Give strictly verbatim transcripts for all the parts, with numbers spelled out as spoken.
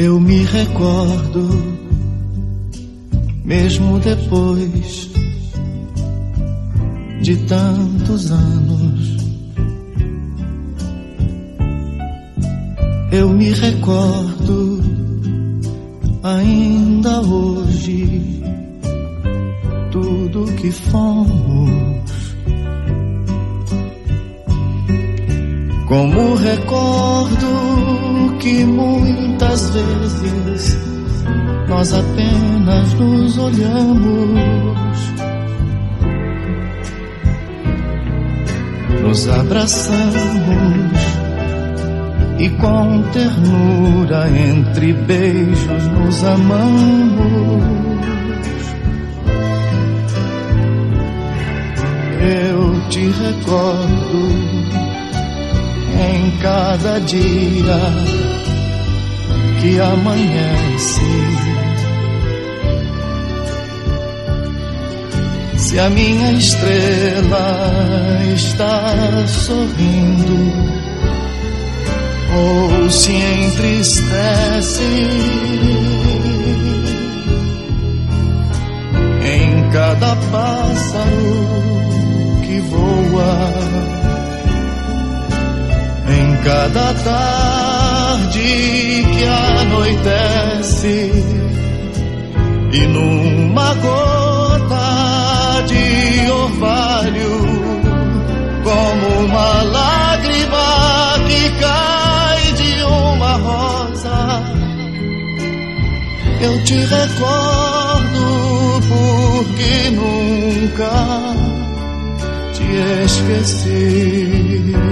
Eu me recordo, mesmo depois de tantos anos, eu me recordo ainda hoje tudo que fomos. Como recordo que muitas vezes nós apenas nos olhamos, nos abraçamos e com ternura entre beijos nos amamos. Eu te recordo em cada dia que amanhece. Se a minha estrela está sorrindo ou se entristece, em cada pássaro que voa, em cada tarde que anoitece, e numa gota de orvalho, como uma lágrima que cai de uma rosa, eu te recordo porque nunca te esqueci.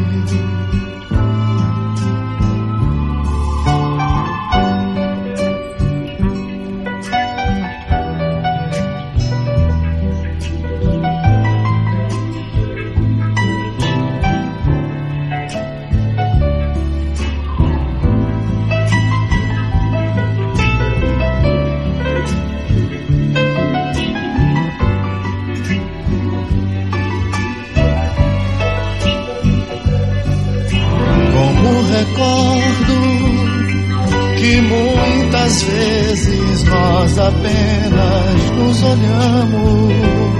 Recordo que muitas vezes nós apenas nos olhamos,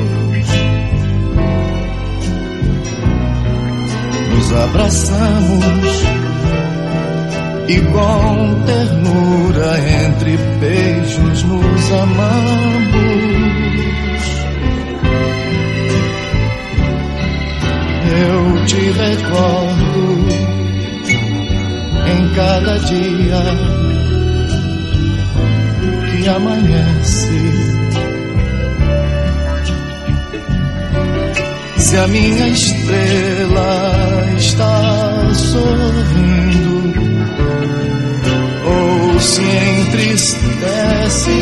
nos abraçamos e com ternura entre beijos nos amamos. Eu te recordo em cada dia que amanhece. Se a minha estrela está sorrindo ou se entristece,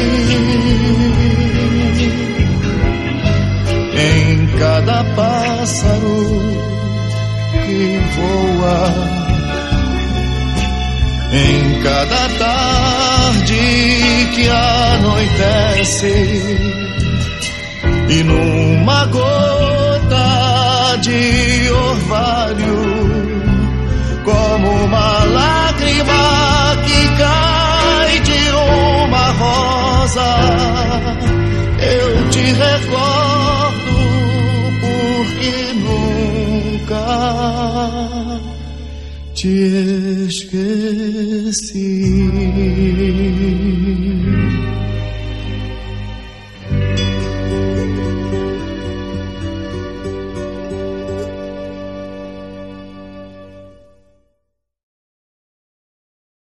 em cada pássaro que voa, em cada tarde que anoitece, e numa gota de orvalho, como uma lágrima que cai de uma rosa, eu te recordo porque nunca te esqueci.